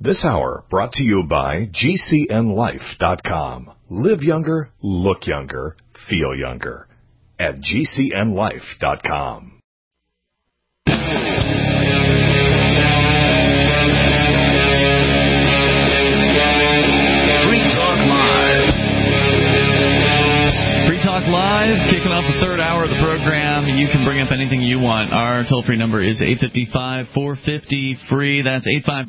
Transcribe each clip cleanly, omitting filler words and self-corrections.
This hour brought to you by GCNLife.com. Live younger, look younger, feel younger. At GCNLife.com. Live, kicking off the third hour of the program. You can bring up anything you want. Our toll-free number is 855-450-FREE. That's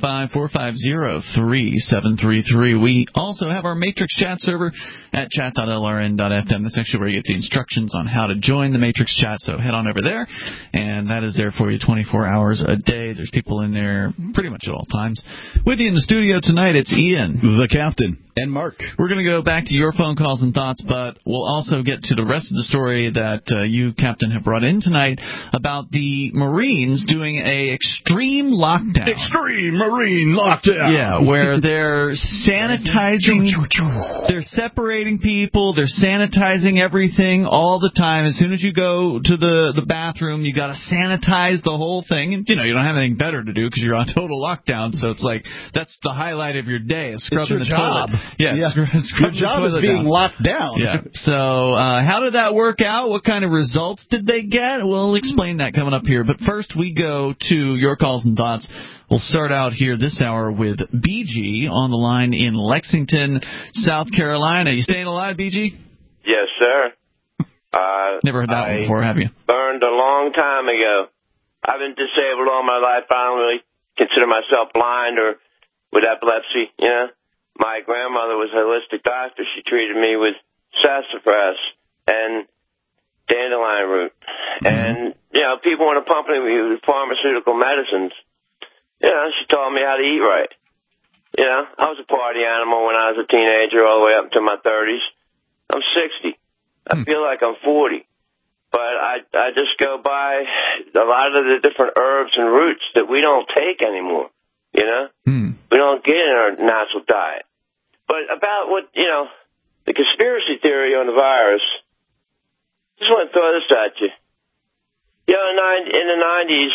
855-450-3733. We also have our Matrix chat server at chat.lrn.fm. That's actually where you get the instructions on how to join the Matrix chat, so head on over there, and that is there for you 24 hours a day. There's people in there pretty much at all times. With you in the studio tonight, it's Ian, the captain, and Mark. We're going to go back to your phone calls and thoughts, but we'll also get to the rest of the story that you, Captain, have brought in tonight about the Marines doing a extreme lockdown. Extreme Marine lockdown. Yeah, where they're sanitizing, they're separating people, they're sanitizing everything all the time. As soon as you go to the bathroom, you got to sanitize the whole thing. And, you know, you don't have anything better to do because you're on total lockdown, so it's like that's the highlight of your day, is scrubbing the toilet. Yeah. Your job is being locked down. Yeah. So how did that work out? What kind of results did they get? We'll explain that coming up here. But first, we go to your calls and thoughts. We'll start out here this hour with BG on the line in Lexington, South Carolina. You staying alive, BG? Yes, sir. Never heard that one before, have you? Burned a long time ago. I've been disabled all my life. I don't really consider myself blind or with epilepsy, you know. My grandmother was a holistic doctor. She treated me with sassafras and dandelion root. And, you know, people want to pump me with pharmaceutical medicines. You know, she taught me how to eat right. You know, I was a party animal when I was a teenager all the way up to my 30s. I'm 60. I feel like I'm 40. But I just go by a lot of the different herbs and roots that we don't take anymore, you know? We don't get in our natural diet. But about what, you know, the conspiracy theory on the virus, just want to throw this at you. You know, in the 90s,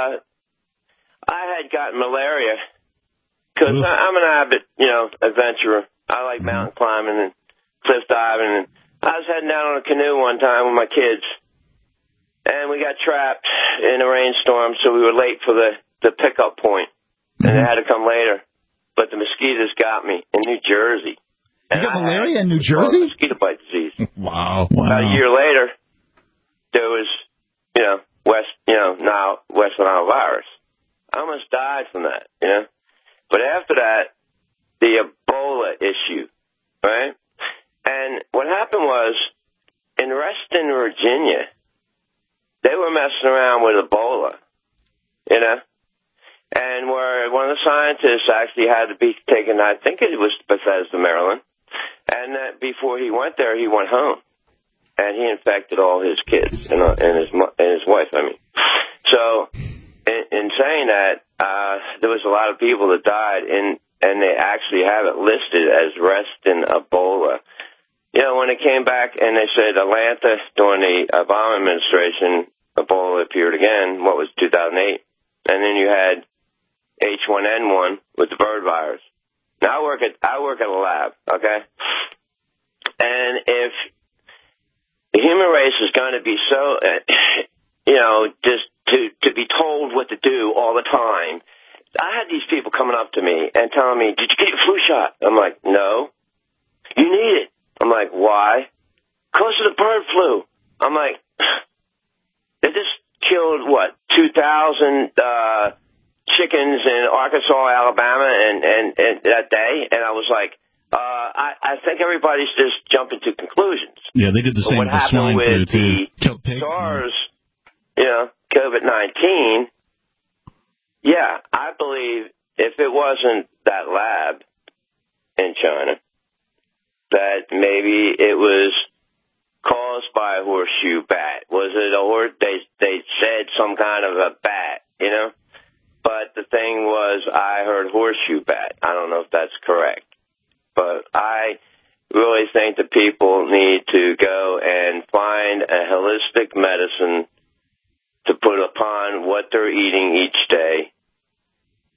I had gotten malaria because I'm an avid, you know, adventurer. I like mountain climbing and cliff diving. And I was heading down on a canoe one time with my kids, and we got trapped in a rainstorm, so we were late for the pickup point, and they had to come later. But the mosquitoes got me in New Jersey. You got malaria in New Jersey? Mosquito bite disease. Wow. About a year later, there was, you know, West Nile virus. I almost died from that, you know. But after that, the Ebola issue, right? And what happened was, in Reston, Virginia, they were messing around with Ebola, you know. And where one of the scientists actually had to be taken, I think it was Bethesda, Maryland, and before he went there, he went home, and he infected all his kids and his wife. I mean, so in saying that, there was a lot of people that died, and they actually have it listed as Reston Ebola. You know, when it came back and they said Atlanta during the Obama administration, Ebola appeared again. What was 2008, and then you had H1N1 with the bird virus. Now I work at a lab, okay? And if the human race is going to be so, you know, just to be told what to do all the time, I had these people coming up to me and telling me, "Did you get your flu shot?" I'm like, "No." "You need it." I'm like, "Why?" "Because of the bird flu." I'm like, they just killed, 2,000 chickens in Arkansas, Alabama, and that day, and I was like, I think everybody's just jumping to conclusions. Yeah, they did the same with swine flu too. Killed pigs. SARS, you know, COVID-19. Yeah, I believe if it wasn't that lab in China, that maybe it was caused by a horseshoe bat. Was it a horse? They said some kind of a bat, you know. But the thing was, I heard horseshoe bat. I don't know if that's correct. But I really think that people need to go and find a holistic medicine to put upon what they're eating each day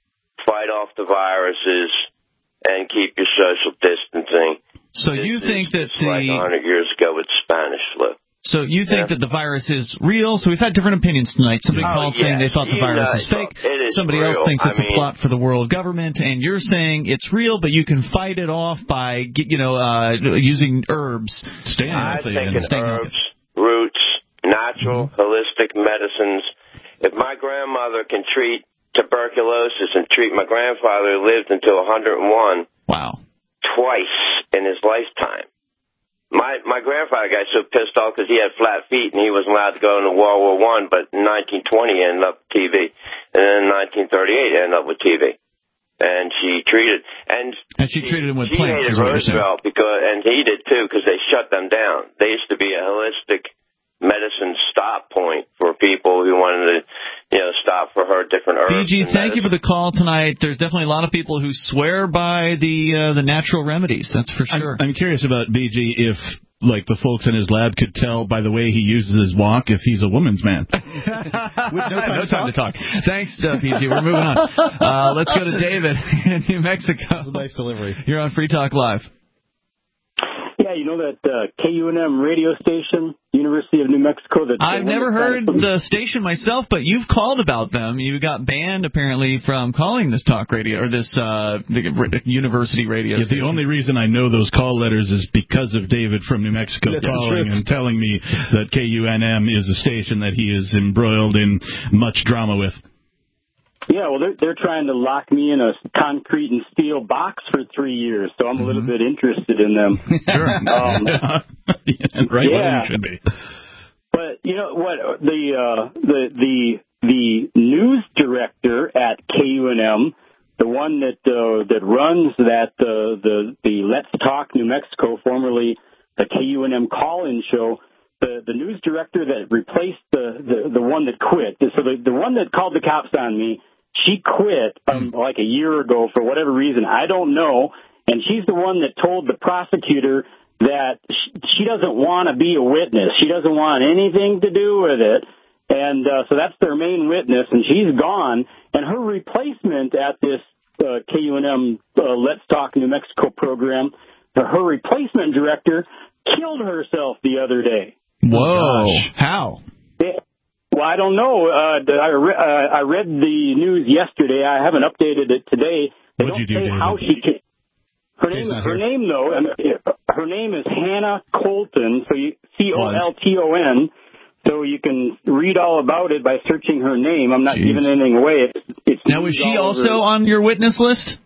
fight off the viruses and keep your social distancing. So you think that like 100 years ago with Spanish flu. So you think that the virus is real? So we've had different opinions tonight. Somebody called saying they thought the virus is fake. Somebody else thinks it's a plot for the world government. And you're saying it's real, but you can fight it off by, using herbs. I think herbs, roots, natural, holistic medicines. If my grandmother can treat tuberculosis and treat my grandfather who lived until 101 twice in his lifetime. My grandfather got so pissed off because he had flat feet and he wasn't allowed to go into World War I, but in 1920 he ended up with TV. And then in 1938 he ended up with TV. And she treated... And she treated him with plants, is what you're saying. Roosevelt, and he did too, because they shut them down. They used to be a holistic medicine stop point for people who wanted to, stop for her different herbs. BG, thank you for the call tonight. There's definitely a lot of people who swear by the natural remedies. That's for sure. I'm curious about BG if, like, the folks in his lab could tell by the way he uses his walk if he's a woman's man. With no time to talk. Thanks, BG. We're moving on. Let's go to David in New Mexico. That's a nice delivery. You're on Free Talk Live. Yeah, you know that KUNM radio station, University of New Mexico? I've never heard the station myself, but you've called about them. You got banned, apparently, from calling this talk radio, or this the university radio station. The only reason I know those call letters is because of David from New Mexico calling and telling me that KUNM is a station that he is embroiled in much drama with. Yeah, well, they're trying to lock me in a concrete and steel box for 3 years, so I'm a little bit interested in them. Sure. Right where you should be. But you know what? The news director at KUNM, the one that runs the Let's Talk New Mexico, formerly the KUNM call-in show. The news director that replaced the one that quit. So the one that called the cops on me, she quit like a year ago for whatever reason. I don't know. And she's the one that told the prosecutor that she doesn't want to be a witness. She doesn't want anything to do with it. And so that's their main witness, and she's gone. And her replacement at this KUNM Let's Talk New Mexico program, her replacement director killed herself the other day. Whoa. How? Well, I don't know. I read the news yesterday. I haven't updated it today. They don't say how she can. Her name is Hannah Colton, so Colton. So you can read all about it by searching her name. I'm not giving anything away. It's now, was she also on your witness list?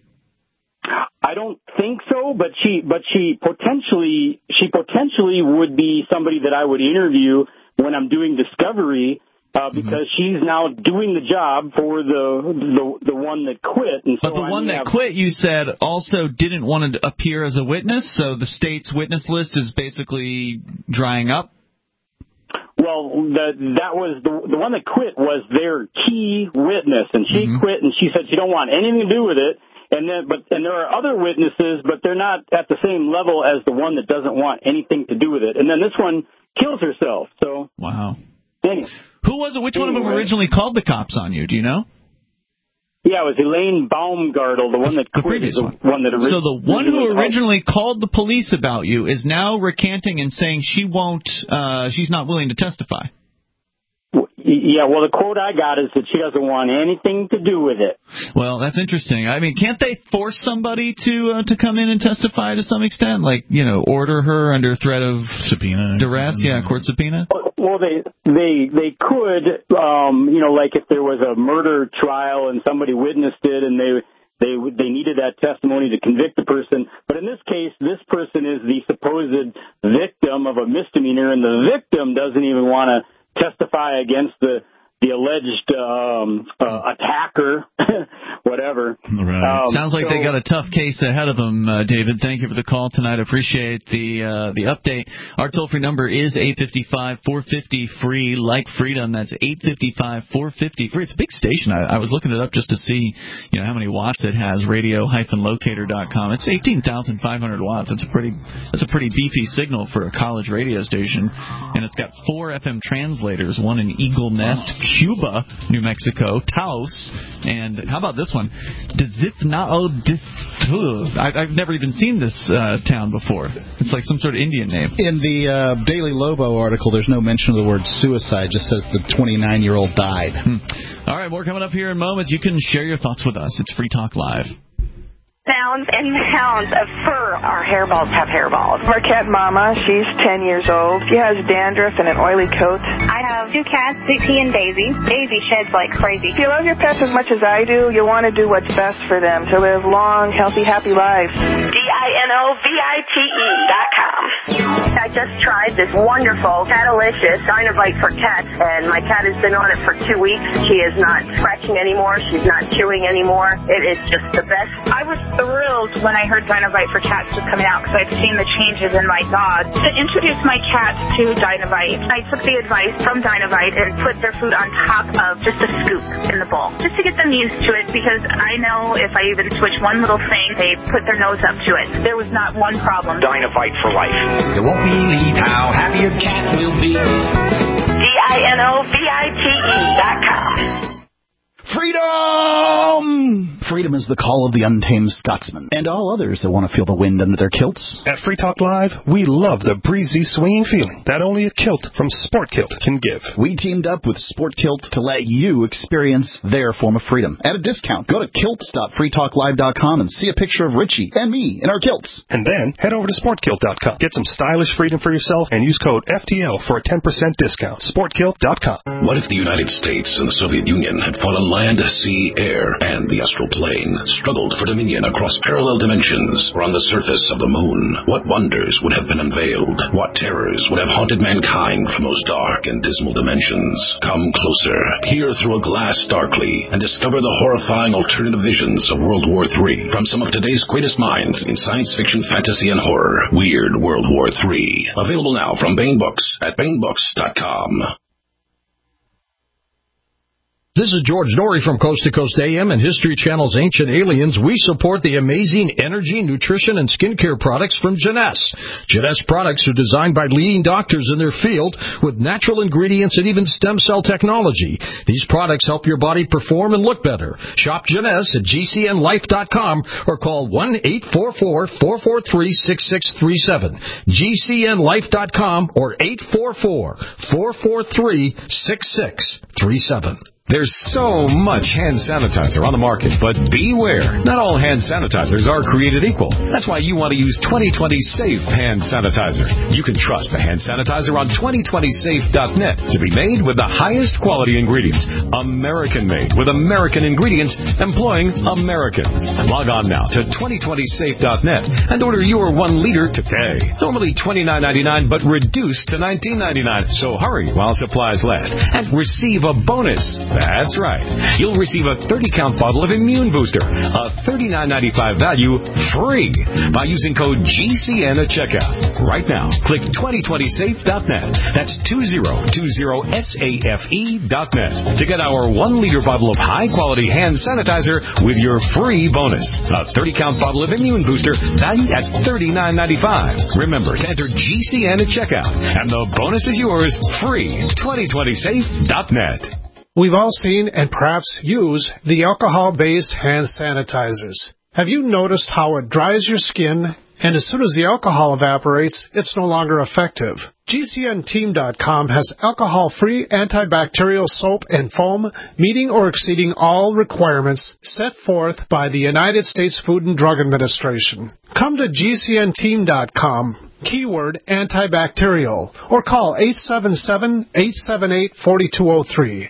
I don't think so, but she potentially would be somebody that I would interview when I'm doing discovery, because she's now doing the job for the one that quit. And so but the one that quit, you said, also didn't want to appear as a witness, so the state's witness list is basically drying up? Well, that was the one that quit was their key witness, and she quit, and she said she don't want anything to do with it. And there are other witnesses, but they're not at the same level as the one that doesn't want anything to do with it. And then this one kills herself. So wow. Anyway. Who was it? Which one of them originally called the cops on you? Do you know? Yeah, it was Elaine Baumgartel, the one that quit. The previous one. So the one who originally called the police about you is now recanting and saying she's not willing to testify. Yeah, well, the quote I got is that she doesn't want anything to do with it. Well, that's interesting. I mean, can't they force somebody to come in and testify to some extent? Like, order her under threat of subpoena, duress? Yeah, court subpoena? Well, they could, like if there was a murder trial and somebody witnessed it and they needed that testimony to convict the person. But in this case, this person is the supposed victim of a misdemeanor, and the victim doesn't even want to testify against the alleged attacker, whatever. Right. Sounds like they got a tough case ahead of them, David. Thank you for the call tonight. I appreciate the update. Our toll-free number is 855-450-FREE, like freedom. That's 855-450-FREE. It's a big station. I was looking it up just to see how many watts it has, radio-locator.com. It's 18,500 watts. That's a pretty beefy signal for a college radio station. And it's got 4 FM translators, one in Eagle Nest, Cuba, New Mexico, Taos, and how about this one? one. I've never even seen this town before. It's like some sort of Indian name. In the Daily Lobo article, there's no mention of the word suicide. Just says the 29-year-old died. All right, more coming up here in moments. You can share your thoughts with us. It's Free Talk Live. Pounds and pounds of fur. Our hairballs have hairballs. Marquette Mama, she's 10 years old. She has dandruff and an oily coat. I have 2 cats, Dixie and Daisy. Daisy sheds like crazy. If you love your pets as much as I do, you'll want to do what's best for them to live long, healthy, happy lives. DINOVITE.com. I just tried this wonderful Catalicious Dynavite for cats, and my cat has been on it for 2 weeks. She is not scratching anymore. She's not chewing anymore. It is just the best. I was thrilled when I heard Dynavite for cats was coming out because I'd seen the changes in my dog. To introduce my cats to Dynavite, I took the advice from Dynavite and put their food on top of just a scoop in the bowl, just to get them used to it, because I know if I even switch one little thing, they put their nose up to it. There was not one problem. Dynavite for life. You won't believe how happy your cat will be. DINOVITE.com. Freedom! Freedom is the call of the untamed Scotsman, and all others that want to feel the wind under their kilts. At Free Talk Live, we love the breezy, swinging feeling that only a kilt from Sport Kilt can give. We teamed up with Sport Kilt to let you experience their form of freedom at a discount. Go to kilts.freetalklive.com and see a picture of Richie and me in our kilts. And then head over to sportkilt.com. Get some stylish freedom for yourself and use code FTL for a 10% discount. Sportkilt.com. What if the United States and the Soviet Union had fought on land, sea, air, and the astral plane, struggled for dominion across parallel dimensions, or on the surface of the moon? What wonders would have been unveiled? What terrors would have haunted mankind from those dark and dismal dimensions? Come closer, peer through a glass darkly, and discover the horrifying alternative visions of World War III from some of today's greatest minds in science fiction, fantasy, and horror. Weird World War III. Available now from Baen Books at BaenBooks.com. This is George Norrie from Coast to Coast AM and History Channel's Ancient Aliens. We support the amazing energy, nutrition, and skincare products from Jeunesse. Jeunesse products are designed by leading doctors in their field with natural ingredients and even stem cell technology. These products help your body perform and look better. Shop Jeunesse at GCNLife.com or call 1-844-443-6637. GCNLife.com or 844-443-6637. There's so much hand sanitizer on the market, but beware. Not all hand sanitizers are created equal. That's why you want to use 2020 Safe Hand Sanitizer. You can trust the hand sanitizer on 2020safe.net to be made with the highest quality ingredients. American-made with American ingredients employing Americans. Log on now to 2020safe.net and order your 1 liter today. Normally $29.99, but reduced to $19.99. So hurry while supplies last and receive a bonus. That's right. You'll receive a 30-count bottle of Immune Booster, a $39.95 value, free by using code GCN at checkout. Right now, click 2020safe.net. That's 2020safe.net to get our 1-liter bottle of high-quality hand sanitizer with your free bonus. A 30-count bottle of Immune Booster valued at $39.95. Remember to enter GCN at checkout, and the bonus is yours free. 2020safe.net. We've all seen and perhaps use the alcohol-based hand sanitizers. Have you noticed how it dries your skin, and as soon as the alcohol evaporates, it's no longer effective? GCNteam.com has alcohol-free antibacterial soap and foam meeting or exceeding all requirements set forth by the United States Food and Drug Administration. Come to GCNteam.com, keyword antibacterial, or call 877-878-4203.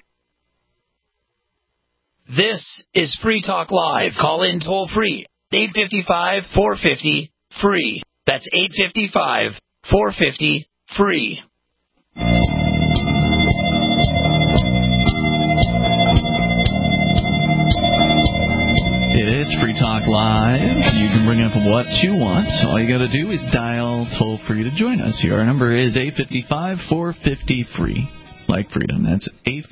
This is Free Talk Live. Call in toll free. 855-450-FREE. That's 855-450-FREE. It is Free Talk Live. You can bring up what you want. All you got to do is dial toll free to join us here. Our number is 855-450-FREE. like freedom. That's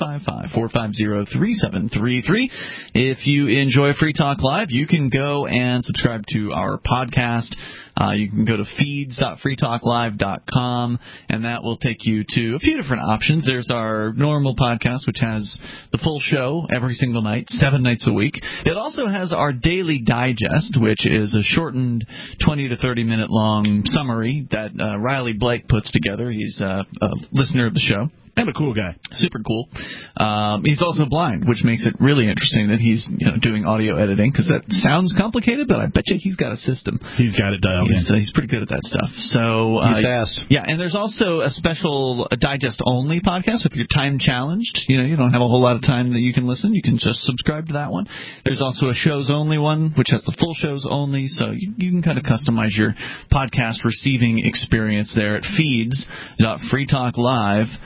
855-450-3733. If you enjoy Free Talk Live, you can go and subscribe to our podcast. You can go to feeds.freetalklive.com, and that will take you to a few different options. There's our normal podcast, which has the full show every single night, 7 nights a week. It also has our Daily Digest, which is a shortened 20 to 30-minute long summary that Riley Blake puts together. He's a listener of the show. And a cool guy. Super cool. He's also blind, which makes it really interesting that he's doing audio editing, because that sounds complicated, but I bet you he's got a system. He's got it dialed in. He's pretty good at that stuff. So he's fast. Yeah, and there's also a special digest-only podcast. If you're time-challenged, you don't have a whole lot of time that you can listen, you can just subscribe to that one. There's also a shows-only one, which has the full shows only, so you can kind of customize your podcast receiving experience there at feeds.freetalklive.com.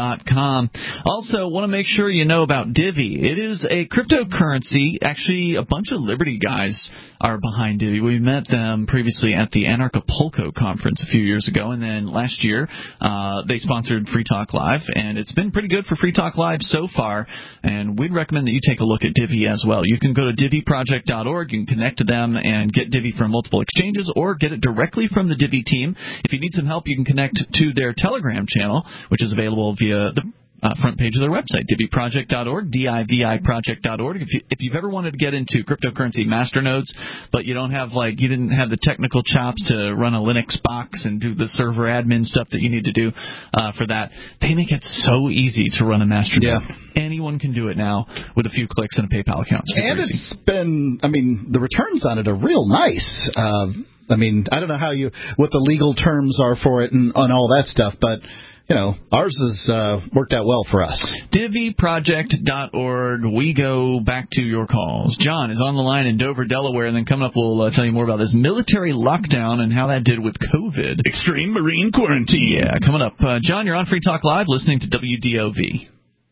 Also, want to make sure you know about Divvy. It is a cryptocurrency. Actually, a bunch of Liberty guys are behind Divvy. We met them previously at the Anarchapulco conference a few years ago, and then last year they sponsored Free Talk Live, and it's been pretty good for Free Talk Live so far, and we'd recommend that you take a look at Divvy as well. You can go to DivvyProject.org, you can connect to them and get Divvy from multiple exchanges, or get it directly from the Divvy team. If you need some help, you can connect to their Telegram channel, which is available via the front page of their website, DivvyProject.org, DIVIProject.org. If you've ever wanted to get into cryptocurrency masternodes, but you didn't have the technical chops to run a Linux box and do the server admin stuff that you need to do for that, they make it so easy to run a masternode. Yeah. Anyone can do it now with a few clicks and a PayPal account. And it's been, the returns on it are real nice. I don't know what the legal terms are for it and on all that stuff, but ours has worked out well for us. DivvyProject.org. We go back to your calls. John is on the line in Dover, Delaware, and then coming up we'll tell you more about this military lockdown and how that did with COVID. Extreme Marine quarantine. Yeah, coming up. John, you're on Free Talk Live listening to WDOV.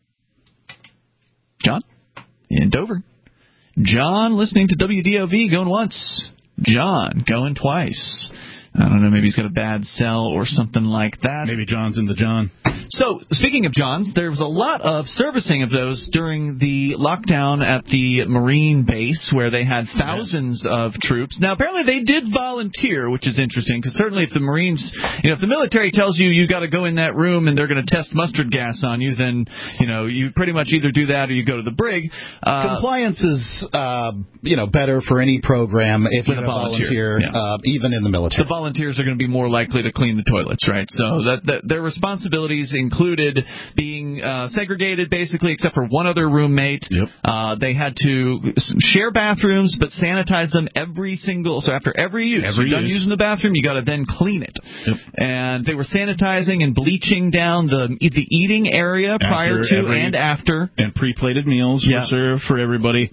John? In Dover. John listening to WDOV going once. John going twice. I don't know, maybe he's got a bad cell or something like that. Maybe John's in the John. So, speaking of Johns, there was a lot of servicing of those during the lockdown at the Marine base, where they had thousands of troops. Now, apparently they did volunteer, which is interesting, because certainly if the Marines, if the military tells you got to go in that room and they're going to test mustard gas on you, then, you pretty much either do that or you go to the brig. Compliance is, better for any program if you volunteer, even in the military. The volunteers are going to be more likely to clean the toilets, right? So that their responsibilities included being segregated, basically, except for one other roommate. Yep. They had to share bathrooms, but sanitize them so after every use. You're done using the bathroom, you got to then clean it. Yep. And they were sanitizing and bleaching down the eating area prior to and after. And pre-plated meals were served for everybody.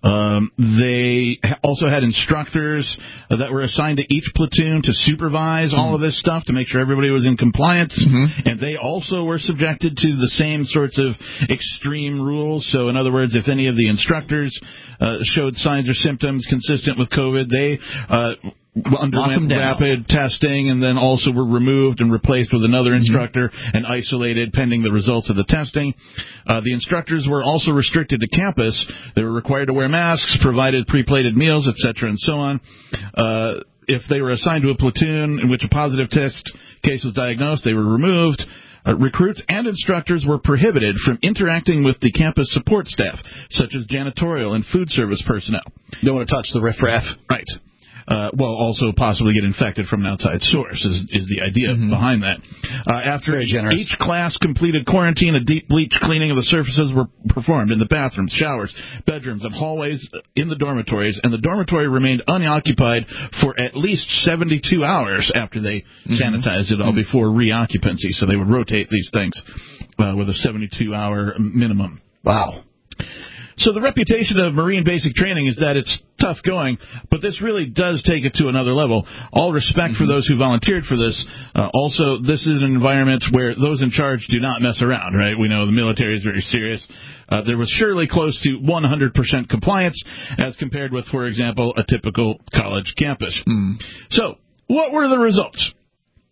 They also had instructors that were assigned to each platoon to supervise all of this stuff to make sure everybody was in compliance. And they also were subjected to the same sorts of extreme rules. So, in other words, if any of the instructors showed signs or symptoms consistent with COVID, they underwent rapid testing and then also were removed and replaced with another instructor and isolated pending the results of the testing. The instructors were also restricted to campus. They were required to wear masks, provided pre-plated meals, etc., and so on. If they were assigned to a platoon in which a positive test case was diagnosed, they were removed. Recruits and instructors were prohibited from interacting with the campus support staff, such as janitorial and food service personnel. Don't want to touch the riffraff. Right. Also possibly get infected from an outside source is the idea behind that. After each class completed quarantine, a deep bleach cleaning of the surfaces were performed in the bathrooms, showers, bedrooms, and hallways in the dormitories, and the dormitory remained unoccupied for at least 72 hours after they sanitized it all before reoccupancy. So they would rotate these things with a 72-hour minimum. Wow. So the reputation of Marine basic training is that it's tough going, but this really does take it to another level. All respect for those who volunteered for this. Also, this is an environment where those in charge do not mess around, right? We know the military is very serious. There was surely close to 100% compliance as compared with, for example, a typical college campus. So, what were the results?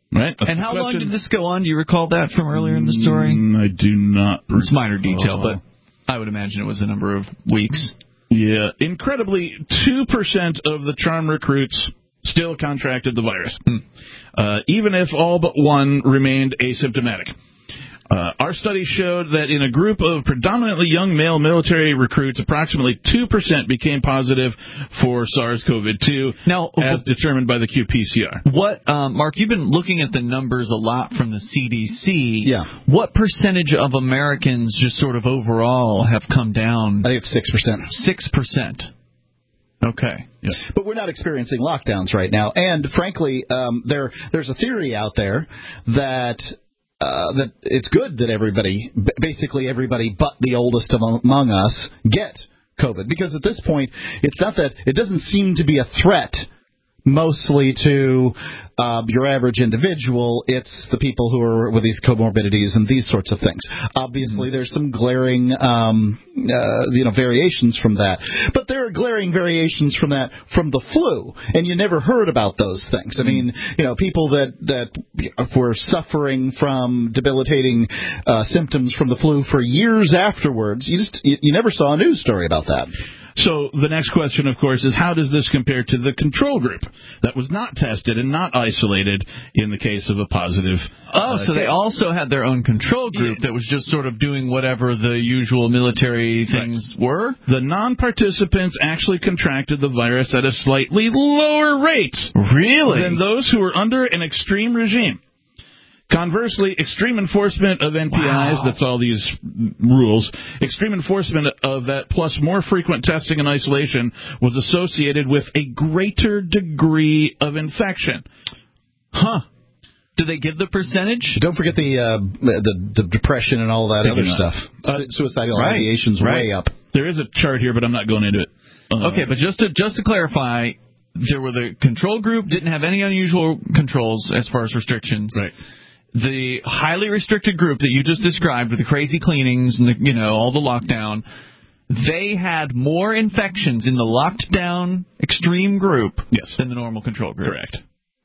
Right. And how long did this go on? Do you recall that from earlier in the story? I do not. It's minor detail, but I would imagine it was a number of weeks. Yeah. Incredibly, 2% of the charm recruits still contracted the virus, even if all but one remained asymptomatic. Our study showed that in a group of predominantly young male military recruits, approximately 2% became positive for SARS-CoV-2, now, as determined by the qPCR. What, Mark, you've been looking at the numbers a lot from the CDC. Yeah. What percentage of Americans just sort of overall have come down? I think it's 6%. 6%. Okay. Yeah. But we're not experiencing lockdowns right now. And, frankly, there's a theory out there that it's good that basically everybody but the oldest among us get COVID. Because at this point, it's not that it doesn't seem to be a threat mostly to your average individual. It's the people who are with these comorbidities and these sorts of things. Obviously, there's some glaring variations from that. But there are glaring variations from that from the flu, and you never heard about those things. I mean, people that were suffering from debilitating symptoms from the flu for years afterwards, you never saw a news story about that. So the next question, of course, is how does this compare to the control group that was not tested and not isolated in the case of a positive so they also had their own control group that was just sort of doing whatever the usual military things were? The non-participants actually contracted the virus at a slightly lower rate. Really? Than those who were under an extreme regime. Conversely, extreme enforcement of NPIs, that's all these rules, extreme enforcement of that plus more frequent testing and isolation was associated with a greater degree of infection. Do they give the percentage? Don't forget the depression and all that other stuff. Suicidal ideation's way up. There is a chart here, but I'm not going into it. Okay, but just to clarify, there were the control group, didn't have any unusual controls as far as restrictions. Right. The highly restricted group that you just described with the crazy cleanings and all the lockdown, they had more infections in the locked down extreme group than the normal control group. Correct.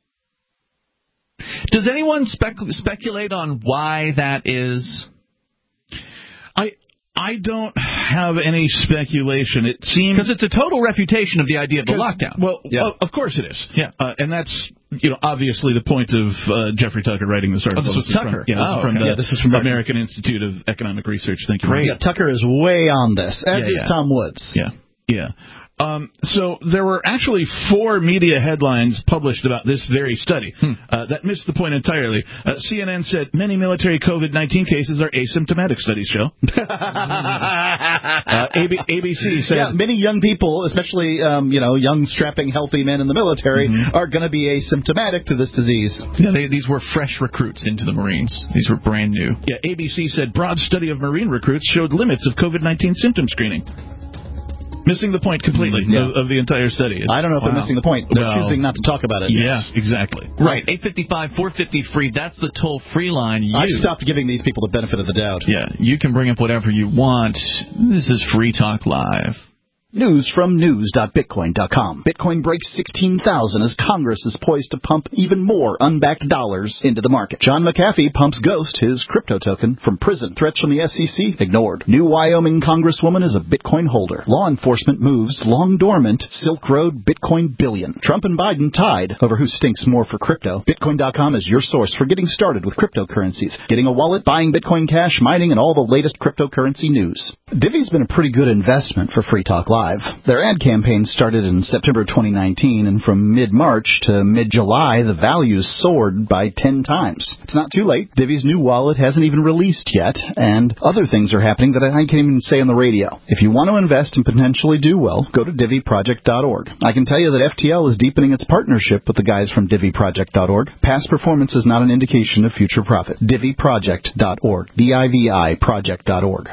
Does anyone speculate on why that is? I don't have any speculation. It seems because it's a total refutation of the idea of the lockdown. Well, of course it is. Yeah, and that's obviously the point of Jeffrey Tucker writing this article. This was Tucker. This is from the American Institute of Economic Research. Thank you. Great. Yeah, Tucker is way on this, as is Tom Woods. Yeah. So there were actually 4 media headlines published about this very study that missed the point entirely. CNN said many military COVID-19 cases are asymptomatic, studies show. ABC said many young people, especially young, strapping, healthy men in the military, are going to be asymptomatic to this disease. Yeah, these were fresh recruits into the Marines. These were brand new. Yeah, ABC said broad study of Marine recruits showed limits of COVID-19 symptom screening. Missing the point completely of the entire study. I don't know if they're missing the point. They're choosing not to talk about it. Yeah, exactly. Right. 855-450-FREE. That's the toll-free line. I've stopped giving these people the benefit of the doubt. Yeah, you can bring up whatever you want. This is Free Talk Live. News from news.bitcoin.com. Bitcoin breaks 16,000 as Congress is poised to pump even more unbacked dollars into the market. John McAfee pumps Ghost, his crypto token, from prison. Threats from the SEC ignored. New Wyoming Congresswoman is a Bitcoin holder. Law enforcement moves long dormant Silk Road Bitcoin billion. Trump and Biden tied over who stinks more for crypto. Bitcoin.com is your source for getting started with cryptocurrencies, getting a wallet, buying Bitcoin Cash, mining, and all the latest cryptocurrency news. Divvy's been a pretty good investment for Free Talk Live. Their ad campaign started in September 2019, and from mid-March to mid-July, the values soared by 10 times. It's not too late. Divvy's new wallet hasn't even released yet, and other things are happening that I can't even say on the radio. If you want to invest and potentially do well, go to DivvyProject.org. I can tell you that FTL is deepening its partnership with the guys from DivvyProject.org. Past performance is not an indication of future profit. DivvyProject.org. DIVI Project.org.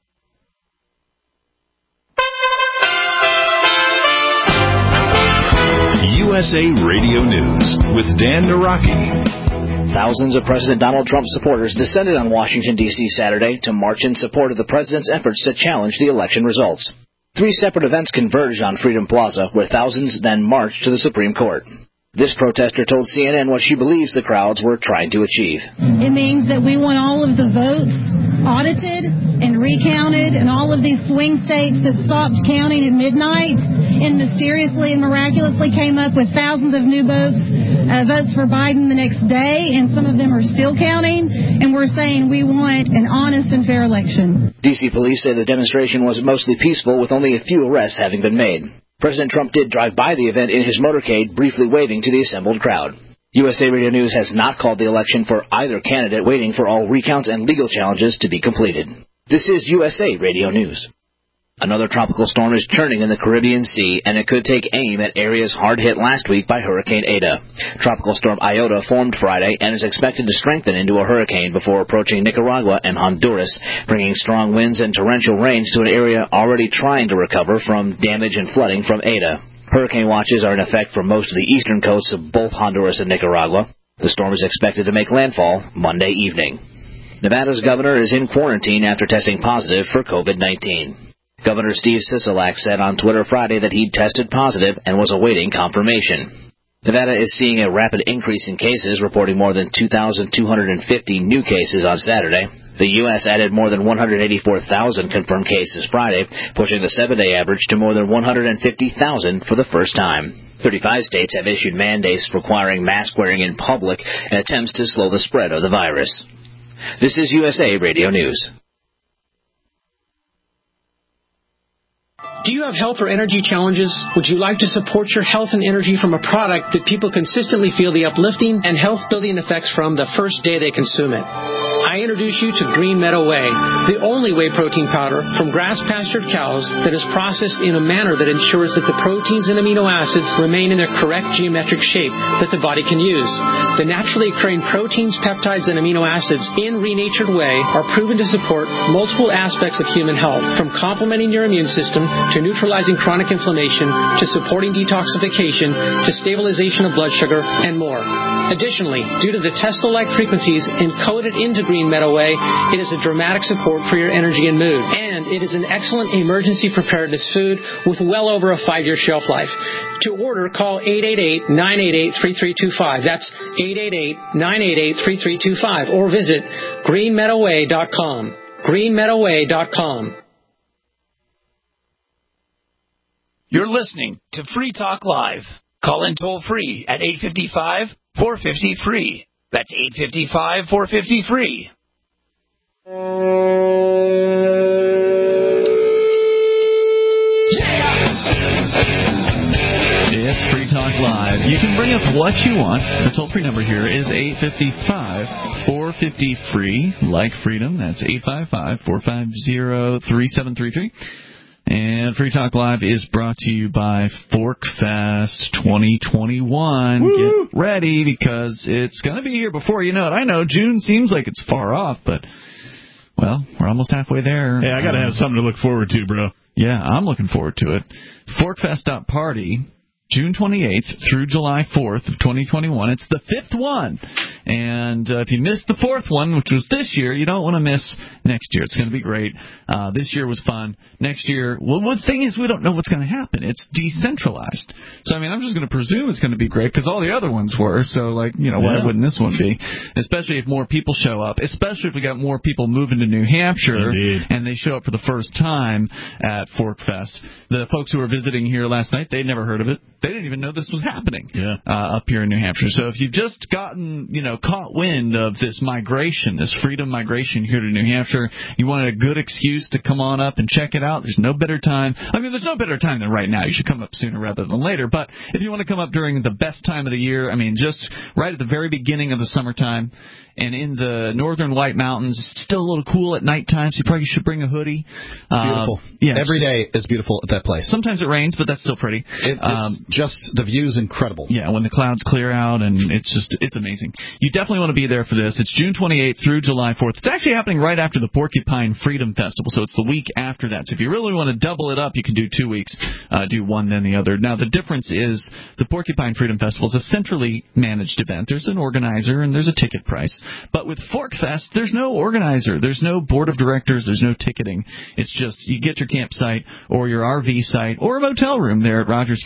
USA Radio News with Dan Naraki. Thousands of President Donald Trump supporters descended on Washington, D.C. Saturday to march in support of the president's efforts to challenge the election results. 3 separate events converged on Freedom Plaza, where thousands then marched to the Supreme Court. This protester told CNN what she believes the crowds were trying to achieve. It means that we want all of the votes audited and recounted, and all of these swing states that stopped counting at midnight and mysteriously and miraculously came up with thousands of new votes for Biden the next day, and some of them are still counting, and we're saying we want an honest and fair election. D.C. police say the demonstration was mostly peaceful, with only a few arrests having been made. President Trump did drive by the event in his motorcade, briefly waving to the assembled crowd. USA Radio News has not called the election for either candidate, waiting for all recounts and legal challenges to be completed. This is USA Radio News. Another tropical storm is churning in the Caribbean Sea, and it could take aim at areas hard hit last week by Hurricane Eta. Tropical storm Iota formed Friday and is expected to strengthen into a hurricane before approaching Nicaragua and Honduras, bringing strong winds and torrential rains to an area already trying to recover from damage and flooding from Eta. Hurricane watches are in effect for most of the eastern coasts of both Honduras and Nicaragua. The storm is expected to make landfall Monday evening. Nevada's governor is in quarantine after testing positive for COVID-19. Governor Steve Sisolak said on Twitter Friday that he'd tested positive and was awaiting confirmation. Nevada is seeing a rapid increase in cases, reporting more than 2,250 new cases on Saturday. The U.S. added more than 184,000 confirmed cases Friday, pushing the 7-day average to more than 150,000 for the first time. 35 states have issued mandates requiring mask wearing in public in attempts to slow the spread of the virus. This is USA Radio News. Do you have health or energy challenges? Would you like to support your health and energy from a product that people consistently feel the uplifting and health-building effects from the first day they consume it? I introduce you to Green Meadow Whey, the only whey protein powder from grass-pastured cows that is processed in a manner that ensures that the proteins and amino acids remain in their correct geometric shape that the body can use. The naturally occurring proteins, peptides, and amino acids in renatured whey are proven to support multiple aspects of human health, from complementing your immune system to neutralizing chronic inflammation, to supporting detoxification, to stabilization of blood sugar, and more. Additionally, due to the Tesla-like frequencies encoded into Green Meadow Whey, it is a dramatic support for your energy and mood. And it is an excellent emergency preparedness food with well over a 5-year shelf life. To order, call 888-988-3325. That's 888-988-3325. Or visit greenmeadowwhey.com. greenmeadowwhey.com. You're listening to Free Talk Live. Call in toll-free at 855-450-FREE. That's 855-450-FREE. It's Free Talk Live. You can bring up what you want. The toll-free number here is 855-450-FREE. Like freedom, that's 855-450-3733. And Free Talk Live is brought to you by ForkFest 2021. Woo! Get ready, because it's going to be here before you know it. I know June seems like it's far off, but, well, we're almost halfway there. Hey, I got to have something to look forward to, bro. Yeah, I'm looking forward to it. ForkFest.party. June 28th through July 4th of 2021. It's the 5th one. And if you missed the 4th one, which was this year, you don't want to miss next year. It's going to be great. This year was fun. Next year, well, one thing is we don't know what's going to happen. It's decentralized. So, I mean, I'm just going to presume it's going to be great because all the other ones were. So, like, you know, why wouldn't this one be? Especially if more people show up. Especially if we got more people moving to New Hampshire. Indeed. And they show up for the first time at ForkFest. The folks who were visiting here last night, they'd never heard of it. They didn't even know this was happening up here in New Hampshire. So if you've just gotten, caught wind of this migration, this freedom migration here to New Hampshire, you wanted a good excuse to come on up and check it out, there's no better time. I mean, there's no better time than right now. You should come up sooner rather than later. But if you want to come up during the best time of the year, I mean, just right at the very beginning of the summertime, and in the northern White Mountains, it's still a little cool at nighttime, so you probably should bring a hoodie. It's beautiful. Yeah, every day is beautiful at that place. Sometimes it rains, but that's still pretty. It's just the view's incredible. Yeah, when the clouds clear out, and it's amazing. You definitely want to be there for this. It's June 28th through July 4th. It's actually happening right after the Porcupine Freedom Festival, so it's the week after that. So if you really want to double it up, you can do 2 weeks, do one then the other. Now, the difference is the Porcupine Freedom Festival is a centrally managed event. There's an organizer, and there's a ticket price. But with ForkFest, there's no organizer. There's no board of directors. There's no ticketing. It's just you get your campsite or your RV site or a motel room there at Rogers Campground. You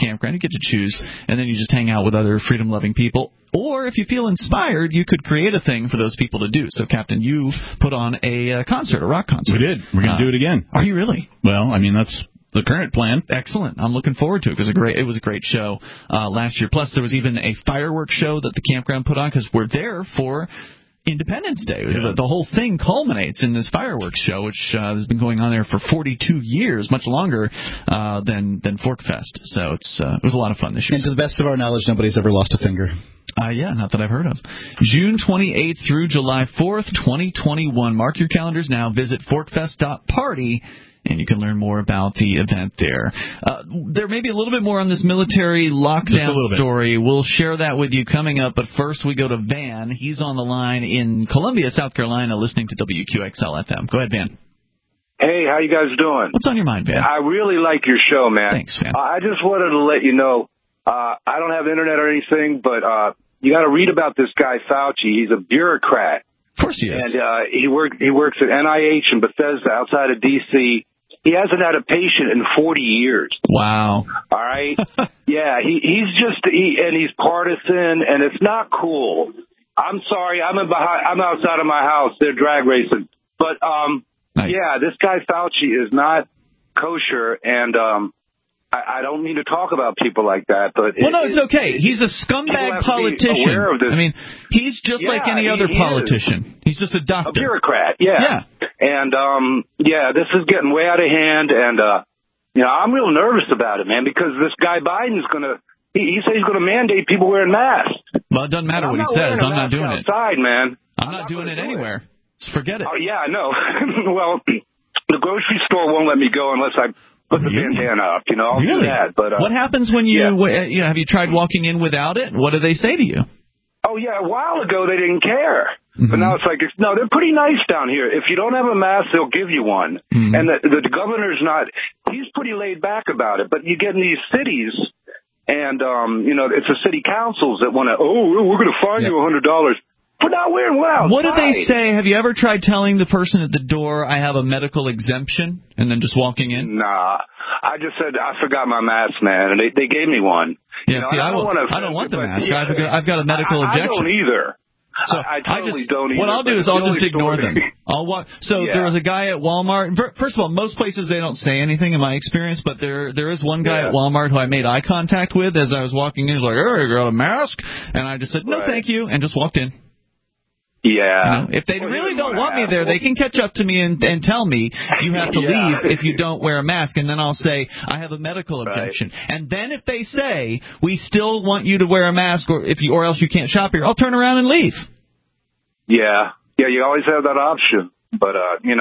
get to choose, and then you just hang out with other freedom-loving people. Or if you feel inspired, you could create a thing for those people to do. So, Captain, you put on a concert, a rock concert. We did. We're going to do it again. Are you really? Well, I mean, that's the current plan. Excellent. I'm looking forward to it because it was a great show last year. Plus, there was even a fireworks show that the campground put on because we're there for Independence Day. Yeah. The whole thing culminates in this fireworks show, which has been going on there for 42 years, much longer than Forkfest. So it was a lot of fun this year. And to the best of our knowledge, nobody's ever lost a finger. Yeah, not that I've heard of. June 28th through July 4th, 2021. Mark your calendars now. Visit forkfest.party. And you can learn more about the event there. There may be a little bit more on this military lockdown story. We'll share that with you coming up. But first, we go to Van. He's on the line in Columbia, South Carolina, listening to WQXL FM. Go ahead, Van. Hey, how you guys doing? What's on your mind, Van? I really like your show, man. Thanks, Van. I just wanted to let you know, I don't have internet or anything, but you got to read about this guy, Fauci. He's a bureaucrat. Of course he is. And he works at NIH in Bethesda outside of D.C., He hasn't had a patient in 40 years. Wow. All right? Yeah, he's partisan, and it's not cool. I'm sorry, I'm outside of my house. They're drag racing. But, nice. Yeah, this guy Fauci is not kosher, and I don't mean to talk about people like that, but... Well, no, it's okay. He's a scumbag politician. I mean, he's just like any other politician. He's just a doctor. A bureaucrat, yeah. And, this is getting way out of hand, and, I'm real nervous about it, man, because this guy Biden's going to... He says he's going to mandate people wearing masks. Well, it doesn't matter what he says. I'm not doing it. Outside, man. I'm not doing it anywhere. Just forget it. Oh, yeah, I know. Well, the grocery store won't let me go unless I... put the bandana up, I'll do that. But what happens when have you tried walking in without it? What do they say to you? Oh, yeah, a while ago they didn't care. Mm-hmm. But now it's like, no, they're pretty nice down here. If you don't have a mask, they'll give you one. Mm-hmm. And the governor's he's pretty laid back about it. But you get in these cities, and, it's the city councils that want to, we're going to fine you $100. For not wearing well. What do they say? Have you ever tried telling the person at the door, I have a medical exemption, and then just walking in? Nah. I just said, I forgot my mask, man, and they gave me one. Yeah, I don't want the mask. Yeah, I've got a medical objection. I don't either. So I totally don't either. What I'll do is I'll just ignore them. There was a guy at Walmart. First of all, most places they don't say anything in my experience, but there is one guy at Walmart who I made eye contact with as I was walking in. He's like, you got a mask? And I just said, no, thank you, and just walked in. Yeah. If they really don't want me there, they can catch up to me and tell me you have to leave if you don't wear a mask, and then I'll say I have a medical objection. Right. And then if they say we still want you to wear a mask or else you can't shop here, I'll turn around and leave. Yeah. Yeah, you always have that option. But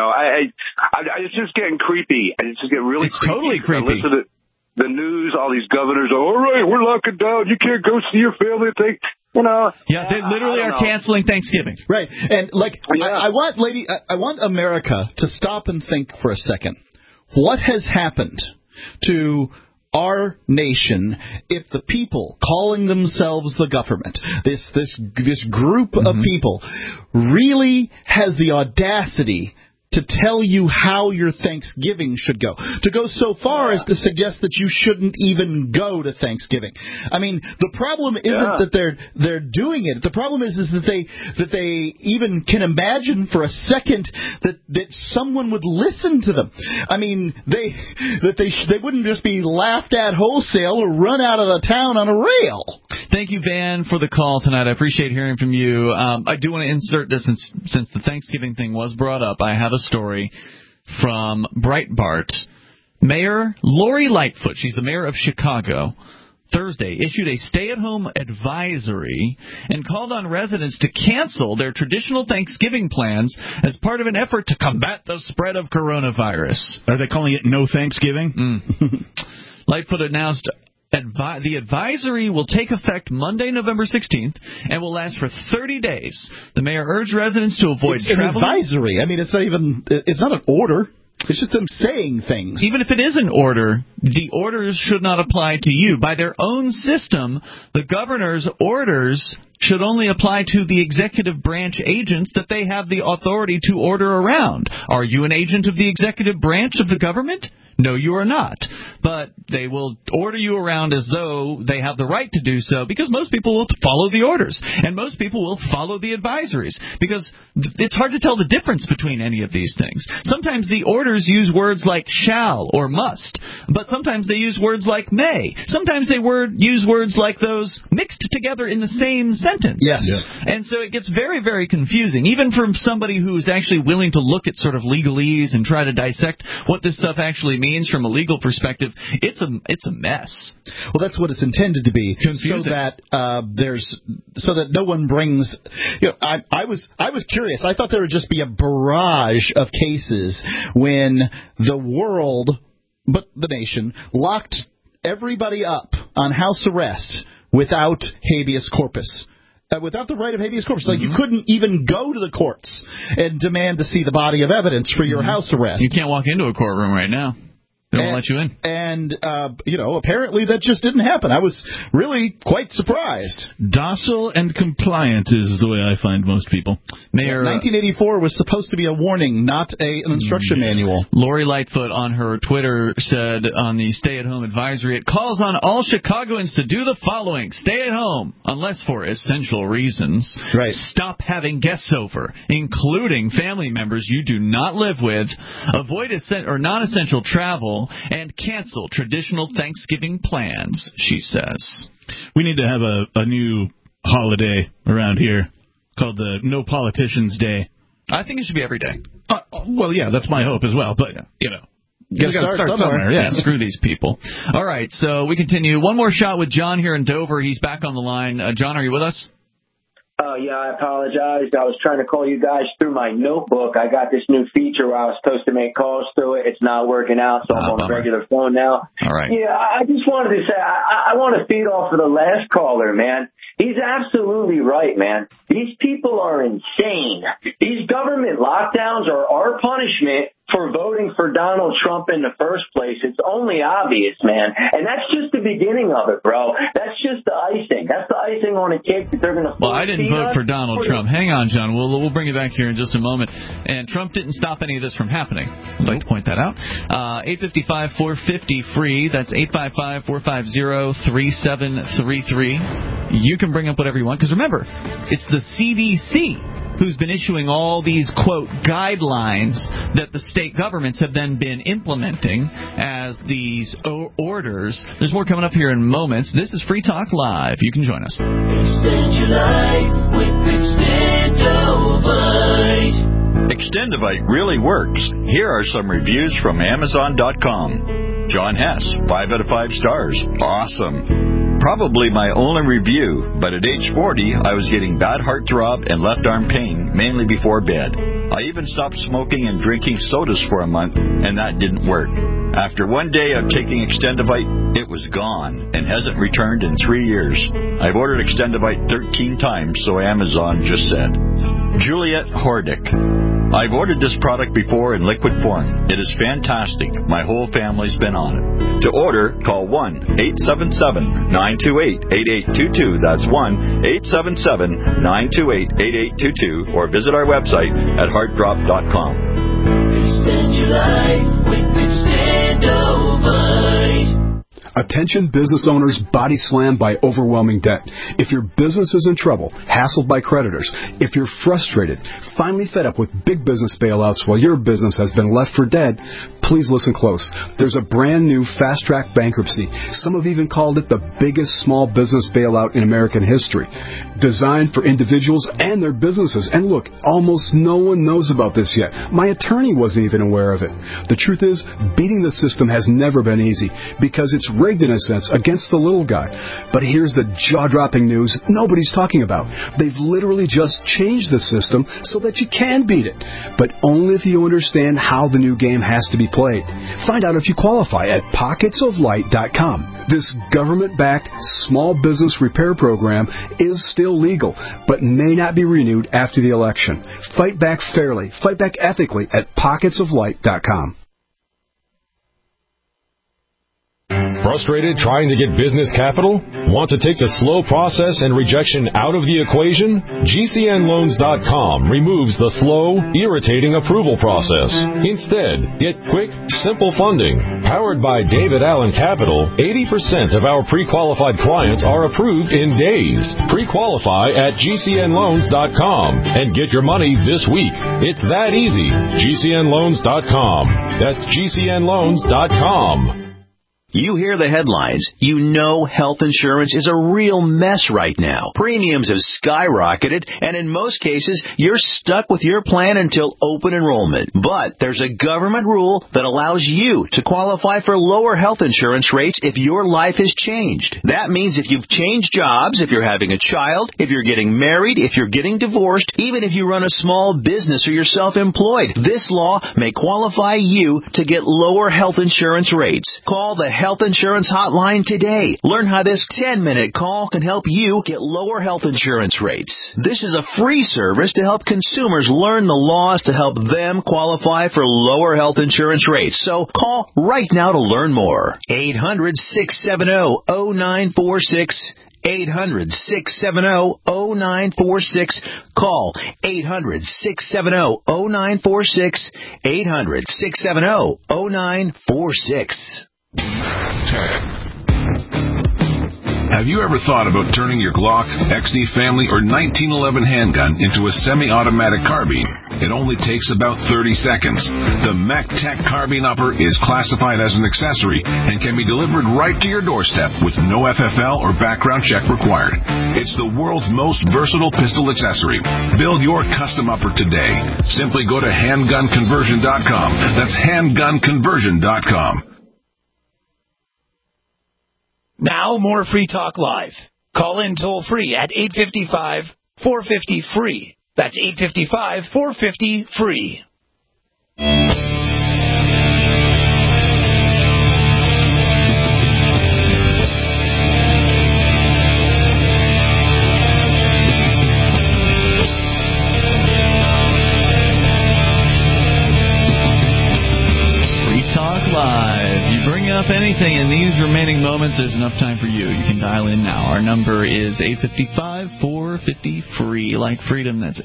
it's just getting creepy. It's just getting really creepy. It's totally creepy. I listen to the news, all these governors, all right, we're locking down. You can't go see your family. Yeah, they literally are canceling Thanksgiving. Right. And, I want America to stop and think for a second. What has happened to our nation if the people calling themselves the government, this group of people, really has the audacity to tell you how your Thanksgiving should go, to go so far as to suggest that you shouldn't even go to Thanksgiving. I mean, the problem isn't that they're doing it. The problem is that they even can imagine for a second that someone would listen to them. I mean, they wouldn't just be laughed at wholesale or run out of the town on a rail. Thank you, Van, for the call tonight. I appreciate hearing from you. I do want to insert this since the Thanksgiving thing was brought up. I have a story from Breitbart. Mayor Lori Lightfoot, she's the mayor of Chicago, Thursday issued a stay-at-home advisory and called on residents to cancel their traditional Thanksgiving plans as part of an effort to combat the spread of coronavirus. Are they calling it No Thanksgiving? Lightfoot announced the advisory will take effect Monday, November 16th, and will last for 30 days. The mayor urged residents to avoid traveling. It's an advisory. I mean, it's not an order. It's just them saying things. Even if it is an order, the orders should not apply to you. By their own system, the governor's orders should only apply to the executive branch agents that they have the authority to order around. Are you an agent of the executive branch of the government? No, you are not. But they will order you around as though they have the right to do so, because most people will follow the orders, and most people will follow the advisories, because it's hard to tell the difference between any of these things. Sometimes the orders use words like shall or must, but sometimes they use words like may. Sometimes they use words like those mixed together in the same sentence. Yes. Yeah. And so it gets very, very confusing, even from somebody who's actually willing to look at sort of legalese and try to dissect what this stuff actually means from a legal perspective. It's a mess. Well, that's what it's intended to be, confusing. So that no one brings. I was curious. I thought there would just be a barrage of cases when the world, but the nation, locked everybody up on house arrest without habeas corpus. Without the right of habeas corpus. Like, you couldn't even go to the courts and demand to see the body of evidence for your house arrest. You can't walk into a courtroom right now. They won't let you in. And, apparently that just didn't happen. I was really quite surprised. Docile and compliant is the way I find most people. Mayor, 1984 was supposed to be a warning, not an instruction manual. Lori Lightfoot on her Twitter said on the stay-at-home advisory, it calls on all Chicagoans to do the following. Stay at home, unless for essential reasons. Right. Stop having guests over, including family members you do not live with. Avoid non-essential travel. And cancel traditional Thanksgiving plans, she says. We need to have a new holiday around here called the No Politicians Day. I think it should be every day. Well, yeah, that's my hope as well. But, you got to start somewhere. Yeah, screw these people. All right, so we continue. One more shot with John here in Dover. He's back on the line. John, are you with us? Oh, yeah, I apologize. I was trying to call you guys through my notebook. I got this new feature where I was supposed to make calls through it. It's not working out, so I'm on a regular phone now. All right. Yeah, I just wanted to say, I want to feed off of the last caller, man. He's absolutely right, man. These people are insane. These government lockdowns are our punishment for voting for Donald Trump in the first place. It's only obvious, man. And that's just the beginning of it, bro. That's just the icing. That's the icing on a cake that they're going to... Well, I didn't vote for Donald Trump. Hang on, John. We'll bring you back here in just a moment. And Trump didn't stop any of this from happening. I'd like to point that out. 855-450-FREE. That's 855-450-3733. You can bring up whatever you want. Because remember, it's the CDC who's been issuing all these, quote, guidelines that the state governments have then been implementing as these orders. There's more coming up here in moments. This is Free Talk Live. You can join us. Extend your life with Extendovite. Extendovite really works. Here are some reviews from Amazon.com. John Hess, 5 out of 5 stars. Awesome. Probably my only review, but at age 40, I was getting bad heartthrob and left arm pain, mainly before bed. I even stopped smoking and drinking sodas for a month, and that didn't work. After one day of taking Extendovite, it was gone and hasn't returned in 3 years. I've ordered Extendovite 13 times, so Amazon just said. Juliet Hordick. I've ordered this product before in liquid form. It is fantastic. My whole family's been on it. To order, call 1-877-928-8822. That's 1-877-928-8822. Or visit our website at heartdrop.com. Extend your life with Extendovite. Attention business owners body slammed by overwhelming debt. If your business is in trouble, hassled by creditors, if you're frustrated, finally fed up with big business bailouts while your business has been left for dead, please listen close. There's a brand new fast-track bankruptcy. Some have even called it the biggest small business bailout in American history. Designed for individuals and their businesses. And look, almost no one knows about this yet. My attorney wasn't even aware of it. The truth is, beating the system has never been easy because it's rigged in a sense against the little guy. But here's the jaw-dropping news nobody's talking about. They've literally just changed the system so that you can beat it. But only if you understand how the new game has to be played. Find out if you qualify at pocketsoflight.com. This government-backed small business repair program is still legal, but may not be renewed after the election. Fight back fairly. Fight back ethically at pocketsoflight.com. Frustrated trying to get business capital? Want to take the slow process and rejection out of the equation? GCNLoans.com removes the slow, irritating approval process. Instead, get quick, simple funding. Powered by David Allen Capital, 80% of our pre-qualified clients are approved in days. Pre-qualify at GCNLoans.com and get your money this week. It's that easy. GCNLoans.com. That's GCNLoans.com. You hear the headlines. You know health insurance is a real mess right now. Premiums have skyrocketed, and in most cases, you're stuck with your plan until open enrollment. But there's a government rule that allows you to qualify for lower health insurance rates if your life has changed. That means if you've changed jobs, if you're having a child, if you're getting married, if you're getting divorced, even if you run a small business or you're self-employed, this law may qualify you to get lower health insurance rates. Call the Health Insurance Hotline today. Learn how this 10-minute call can help you get lower health insurance rates. This is a free service to help consumers learn the laws to help them qualify for lower health insurance rates. So call right now to learn more. 800-670-0946. 800-670-0946. Call 800-670-0946. 800-670-0946. Have you ever thought about turning your Glock, XD Family, or 1911 handgun into a semi-automatic carbine? It only takes about 30 seconds. The MacTech Carbine Upper is classified as an accessory and can be delivered right to your doorstep with no FFL or background check required. It's the world's most versatile pistol accessory. Build your custom upper today. Simply go to handgunconversion.com. That's handgunconversion.com. Now, more Free Talk Live. Call in toll-free at 855-450-FREE. That's 855-450-FREE. Up anything in these remaining moments, there's enough time for you. You can dial in now. Our number is 855-450-FREE, like freedom. That's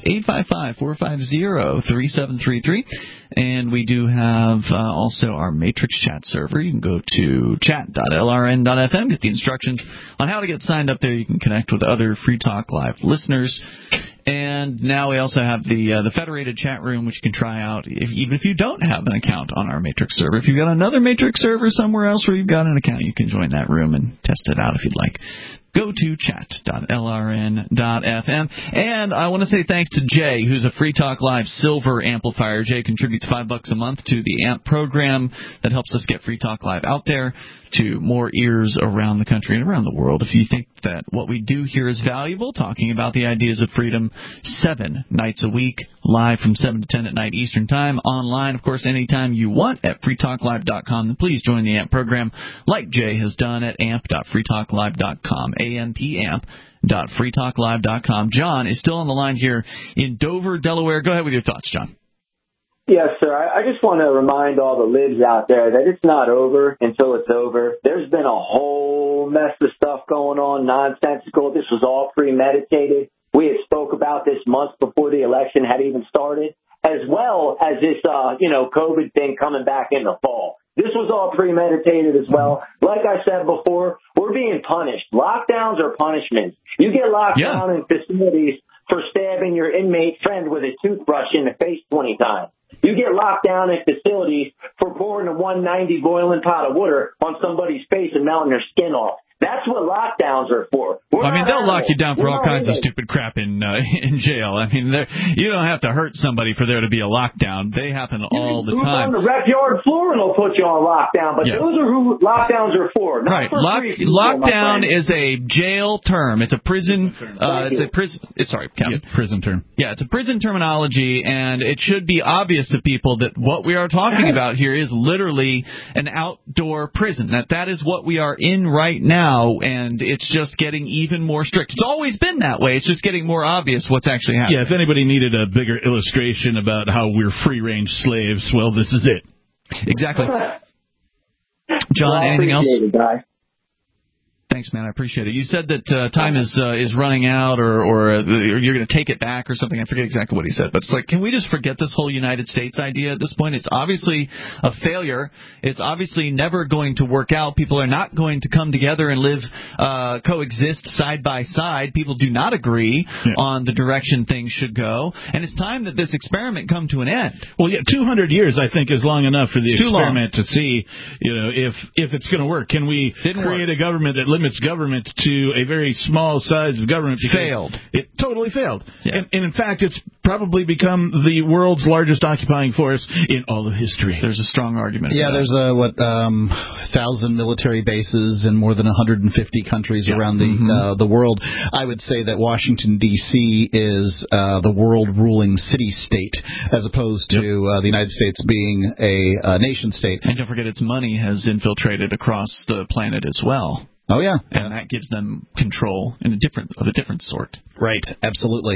855-450-3733. And we do have also our Matrix chat server. You can go to chat.lrn.fm, get the instructions on how to get signed up there. You can connect with other Free Talk Live listeners. And now we also have the federated chat room, which you can try out even if you don't have an account on our Matrix server. If you've got another Matrix server somewhere else where you've got an account, you can join that room and test it out if you'd like. Go to chat.lrn.fm. And I want to say thanks to Jay, who's a Free Talk Live Silver amplifier. Jay contributes $5 a month to the AMP program that helps us get Free Talk Live out there to more ears around the country and around the world. If you think that what we do here is valuable, talking about the ideas of freedom 7 nights a week, live from 7 to 10 at night Eastern Time, online, of course, anytime you want at freetalklive.com, then please join the AMP program like Jay has done at amp.freetalklive.com, amp.freetalklive.com. John is still on the line here in Dover, Delaware. Go ahead with your thoughts, John. Yes, sir. I just want to remind all the libs out there that it's not over until it's over. There's been a whole mess of stuff going on, nonsensical. This was all premeditated. We had spoke about this months before the election had even started, as well as this, COVID thing coming back in the fall. This was all premeditated as well. Like I said before, we're being punished. Lockdowns are punishments. You get locked down in facilities for stabbing your inmate friend with a toothbrush in the face 20 times. You get locked down in facilities for pouring a 190 boiling pot of water on somebody's face and melting their skin off. That's what lockdowns are for. They'll lock you down for all kinds of stupid crap in jail. You don't have to hurt somebody for there to be a lockdown. They happen all the time. On the rec yard floor and they'll put you on lockdown. But those are who lockdowns are for. Not for free people, lockdown is a jail term. It's a prison. Prison term. Yeah, it's a prison terminology, and it should be obvious to people that what we are talking about here is literally an outdoor prison. That is what we are in right now. And it's just getting even more strict. It's always been that way. It's just getting more obvious what's actually happening. Yeah, if anybody needed a bigger illustration about how we're free-range slaves, well, this is it. Exactly. John, anything else? Thanks, man. I appreciate it. You said that time is running out, or you're going to take it back or something. I forget exactly what he said, but it's like, can we just forget this whole United States idea at this point? It's obviously a failure. It's obviously never going to work out. People are not going to come together and live, coexist side by side. People do not agree on the direction things should go, and it's time that this experiment come to an end. Well, 200 years, I think, is long enough for the experiment to see, if it's going to work. Can we create a government that limits government to a very small size of government? Failed. It totally failed. Yeah. And in fact, it's probably become the world's largest occupying force in all of history. There's a strong argument. Yeah, there's 1,000 military bases in more than 150 countries around the world. I would say that Washington, D.C. is the world-ruling city-state, as opposed to the United States being a nation-state. And don't forget, its money has infiltrated across the planet as well. Oh, yeah. And that gives them control of a different sort. Right, absolutely.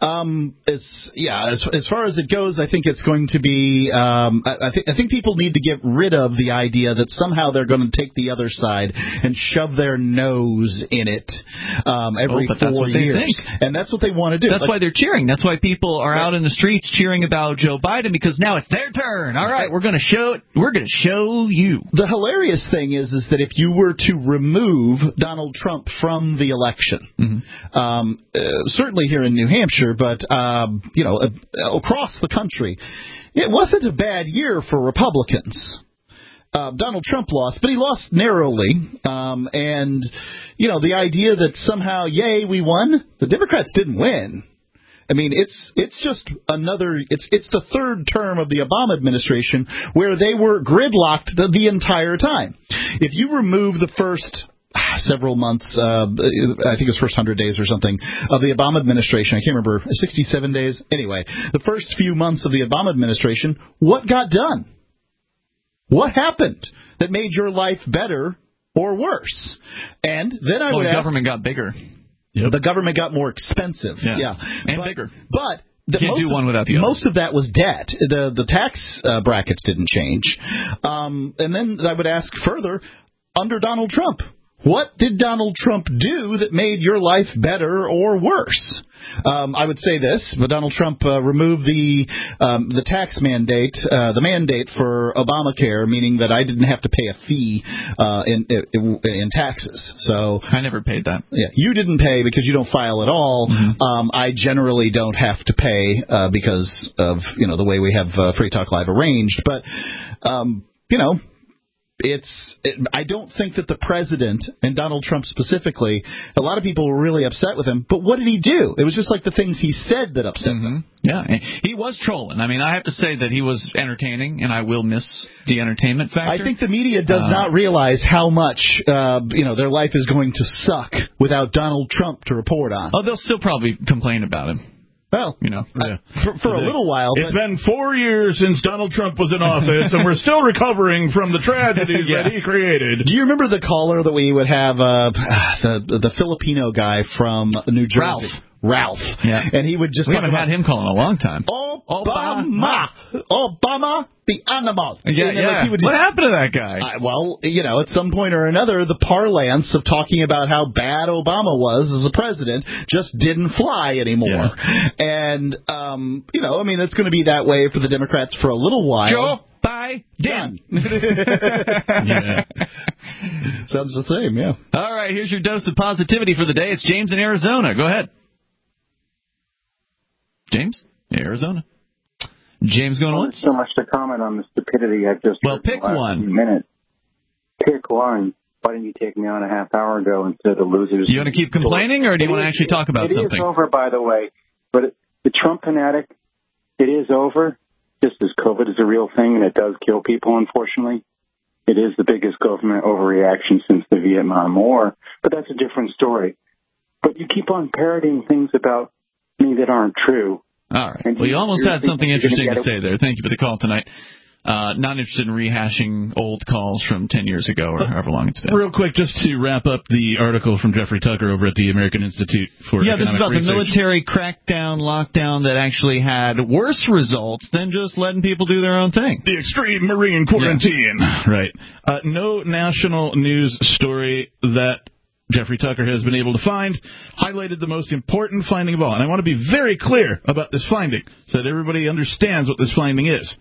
As far as it goes, I think it's going to be I think people need to get rid of the idea that somehow they're going to take the other side and shove their nose in it every 4 years. And that's what they want to do. That's why they're cheering. That's why people are out in the streets cheering about Joe Biden, because now it's their turn. All right, we're going to show you. The hilarious thing is that if you were to remove Donald Trump from the election, certainly here in New Hampshire, but across the country, it wasn't a bad year for Republicans. Donald Trump lost, but he lost narrowly. And the idea that somehow, yay, we won, the Democrats didn't win. I mean, it's just another. It's the third term of the Obama administration where they were gridlocked the entire time. If you remove the first several months, I think it was first 100 days or something, of the Obama administration. I can't remember, 67 days. Anyway, the first few months of the Obama administration, what got done? What happened that made your life better or worse? And then I would ask... the government got bigger. The government got more expensive. Yeah. And bigger. But... Can't do one without the other. Most of that was debt. The tax brackets didn't change. And then I would ask further, under Donald Trump, what did Donald Trump do that made your life better or worse? I would say this, but Donald Trump removed the tax mandate, the mandate for Obamacare, meaning that I didn't have to pay a fee in taxes. So I never paid that. Yeah, you didn't pay because you don't file at all. I generally don't have to pay because of the way we have Free Talk Live arranged, but I don't think that the president, and Donald Trump specifically, a lot of people were really upset with him, but what did he do? It was just like the things he said that upset them. Yeah, he was trolling. I mean, I have to say that he was entertaining, and I will miss the entertainment factor. I think the media does not realize how much, their life is going to suck without Donald Trump to report on. Oh, they'll still probably complain about him. Well, for a little while. It's been 4 years since Donald Trump was in office, and we're still recovering from the tragedies that he created. Do you remember the caller that we would have, the Filipino guy from New Jersey? Ralph. Yeah. And he would just... We haven't had him call in a long time. Obama, the animal. Yeah. What happened to that guy? At some point or another, the parlance of talking about how bad Obama was as a president just didn't fly anymore. Yeah. And, it's going to be that way for the Democrats for a little while. Joe Biden. Yeah. Sounds the same, yeah. All right, here's your dose of positivity for the day. It's James in Arizona. Go ahead. James, Arizona. James going once? So much to comment on the stupidity I've just heard pick one. Minute. Pick one. Why didn't you take me on a half hour ago instead of the losers? You want to keep complaining, or do you want to actually talk about something? It is over, by the way. But the Trump fanatic, it is over, just as COVID is a real thing, and it does kill people, unfortunately. It is the biggest government overreaction since the Vietnam War, but that's a different story. But you keep on parroting things about me that aren't true. All right. Well, you almost had something interesting to say there. Thank you for the call tonight. Not interested in rehashing old calls from 10 years ago or however long it's been. Real quick, just to wrap up the article from Jeffrey Tucker over at the American Institute for Economic Research. This is about the military crackdown, lockdown that actually had worse results than just letting people do their own thing. The extreme Marine quarantine. Yeah. Right. No national news story that Jeffrey Tucker has been able to find, highlighted the most important finding of all. And I want to be very clear about this finding so that everybody understands what this finding is.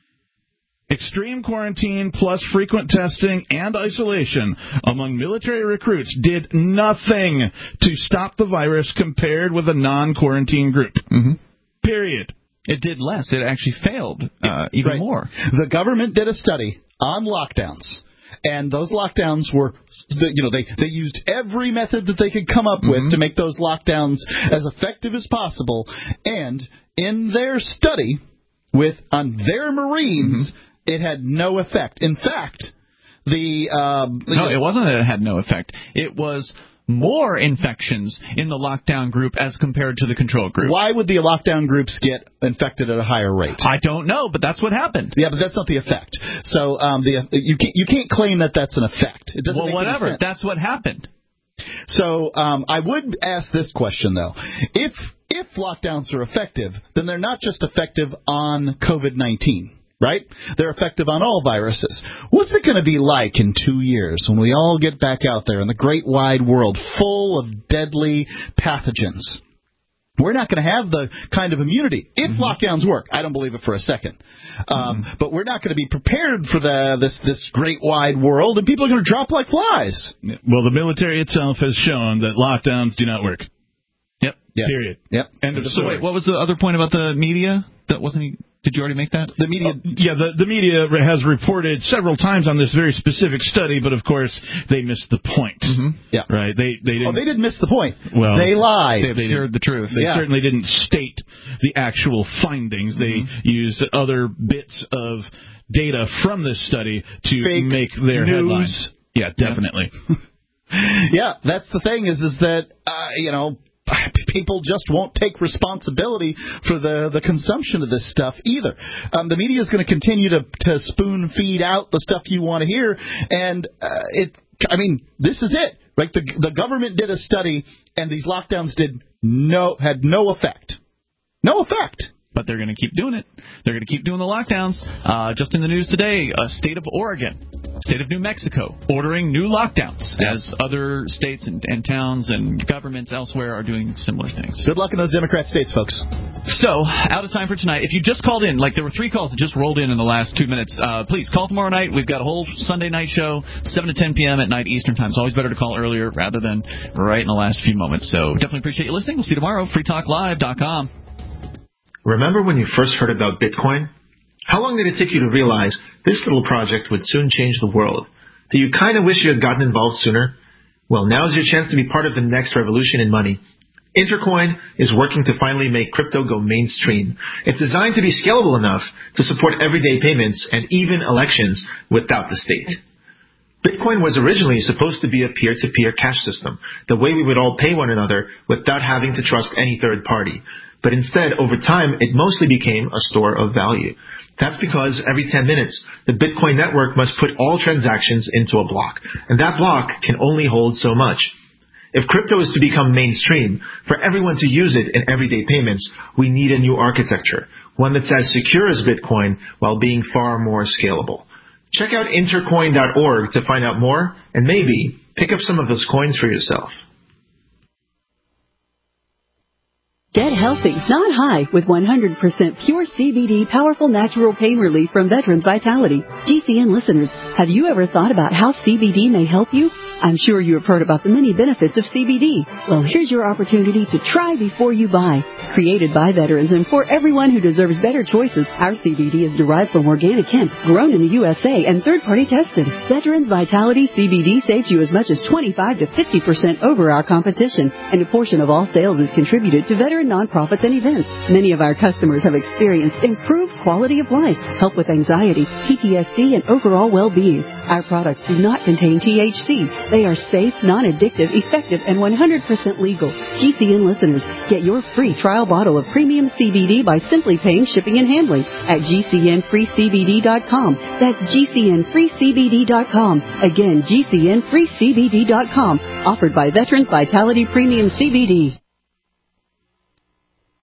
Extreme quarantine plus frequent testing and isolation among military recruits did nothing to stop the virus compared with a non-quarantine group. Mm-hmm. Period. It did less. It actually failed even more. The government did a study on lockdowns, and those lockdowns were, they used every method that they could come up with to make those lockdowns as effective as possible. And in their study on their Marines, it had no effect. In fact, no, it wasn't that it had no effect. It was more infections in the lockdown group as compared to the control group. Why would the lockdown groups get infected at a higher rate? I don't know, but that's what happened. Yeah, but that's not the effect. So you can't claim that that's an effect. It doesn't make any sense. That's what happened. So I would ask this question, though. If lockdowns are effective, then they're not just effective on COVID-19. Right? They're effective on all viruses. What's it going to be like in 2 years when we all get back out there in the great wide world full of deadly pathogens? We're not going to have the kind of immunity. If lockdowns work, I don't believe it for a second. But we're not going to be prepared for this great wide world, and people are going to drop like flies. Well, the military itself has shown that lockdowns do not work. Yep. Yes. Period. Yep. End of story. Wait, what was the other point about the media? That wasn't. Did you already make that? The media. The media has reported several times on this very specific study, but of course they missed the point. Yeah. Right. They didn't. Oh, they didn't miss the point. Well, they lied. They obscured the truth. They certainly didn't state the actual findings. They used other bits of data from this study to make their headlines. Yeah, definitely. Yeah, that's the thing is that people just won't take responsibility for the consumption of this stuff either. The media is going to continue to spoon feed out the stuff you want to hear, and this is it. Right? The government did a study, and these lockdowns had no effect. No effect. But they're going to keep doing it. They're going to keep doing the lockdowns. Just in the news today, state of Oregon, state of New Mexico, ordering new lockdowns as other states and towns and governments elsewhere are doing similar things. Good luck in those Democrat states, folks. So, out of time for tonight. If you just called in, there were 3 calls that just rolled in the last 2 minutes, please call tomorrow night. We've got a whole Sunday night show, 7 to 10 p.m. at night Eastern Time. It's always better to call earlier rather than right in the last few moments. So, definitely appreciate you listening. We'll see you tomorrow. freetalklive.com. Remember when you first heard about Bitcoin? How long did it take you to realize this little project would soon change the world? Do you kind of wish you had gotten involved sooner? Well, now's your chance to be part of the next revolution in money. Intercoin is working to finally make crypto go mainstream. It's designed to be scalable enough to support everyday payments and even elections without the state. Bitcoin was originally supposed to be a peer-to-peer cash system, the way we would all pay one another without having to trust any third party. But instead, over time, it mostly became a store of value. That's because every 10 minutes, the Bitcoin network must put all transactions into a block, and that block can only hold so much. If crypto is to become mainstream, for everyone to use it in everyday payments, we need a new architecture, one that's as secure as Bitcoin while being far more scalable. Check out intercoin.org to find out more, and maybe pick up some of those coins for yourself. Get healthy, not high, with 100% pure CBD powerful natural pain relief from Veterans Vitality. GCN listeners, have you ever thought about how CBD may help you? I'm sure you have heard about the many benefits of CBD. Well, here's your opportunity to try before you buy. Created by veterans and for everyone who deserves better choices, our CBD is derived from organic hemp, grown in the USA, and third-party tested. Veterans Vitality CBD saves you as much as 25 to 50% over our competition, and a portion of all sales is contributed to veteran nonprofits and events. Many of our customers have experienced improved quality of life, help with anxiety, PTSD, and overall well-being. Our products do not contain THC. They are safe, non-addictive, effective, and 100% legal. GCN listeners, get your free trial bottle of premium CBD by simply paying shipping and handling at GCNFreeCBD.com. That's GCNFreeCBD.com. Again, GCNFreeCBD.com. Offered by Veterans Vitality Premium CBD.